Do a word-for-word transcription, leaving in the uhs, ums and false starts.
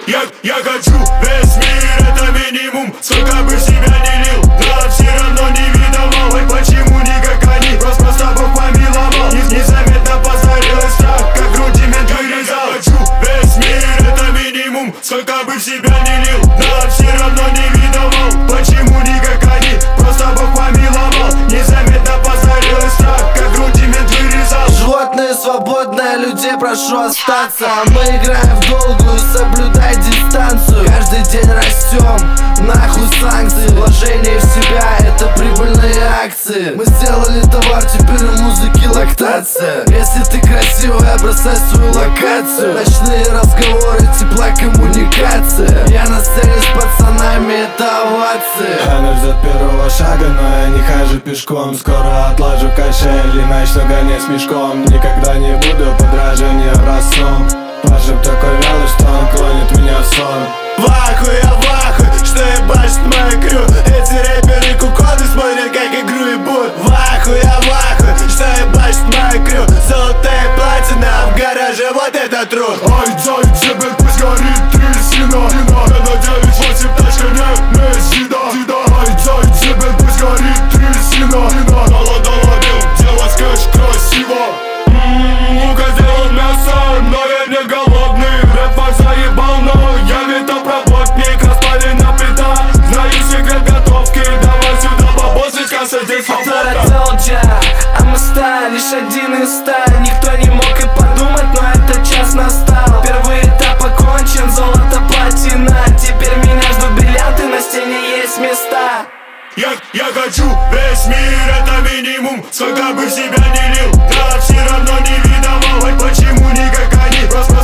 Я, я хочу весь мир, это минимум. Сколько бы в себя не лил, но все равно не видовал. Ой, почему не как они, просто, просто Бог помиловал. Не, незаметно позарилась так, как рудимент вырезал. Я хочу весь мир, это минимум. Сколько бы в себя не лил, но все равно не видовал. Почему не как они, просто Бог помиловал. Незаметно позарилась так, как рудимент вырезал. Животные свободные, людей прошу остаться. Мы играем в долгую, соблюдай дистанцию. Каждый день растем, нахуй санкции. Вложение в себя — это прибыльные акции. Мы сделали товар, теперь у музыки лактация. Если ты красивая, бросай свою локацию. Ночные разговоры, тепла коммуникация. Я на сцене с пацанами, это овации. Она ждет первого шага, но я не хожу пешком. Скоро отложу кошель, иначе гонять с мешком. Никогда не буду подражание образцом. Пашек такой вялый, что он клонит меня в сон. Вахуй, я вахуй, что ебашит мою крю. Эти рэперы куконы смотрят, как игру ебут. Вахуй, я вахуй, что ебашит мою крю. Золотая платина в гараже, вот это труд. Ай, дай, джебет, пусть горит трясина. Я на девять восемь точка не мессида. Ай, дай, джебет, пусть горит трясина. Голода ловил, делать кэш красиво. Лука делал мясо, но я не голодный. Рэп заебал, но я металлпроботник. Распалена плита, знаю секрет готовки. Давай сюда бабосочка, садись в I'm a star, лишь один из ста. Никто не мог и подумать, но этот час настал. Первый этап окончен, золото, платина. Теперь меня ждут бриллианты, на стене есть места. Я, я хочу весь мир, это минимум. Сколько бы в себя не лил, да все равно не видовал. Ой, почему не как они, просто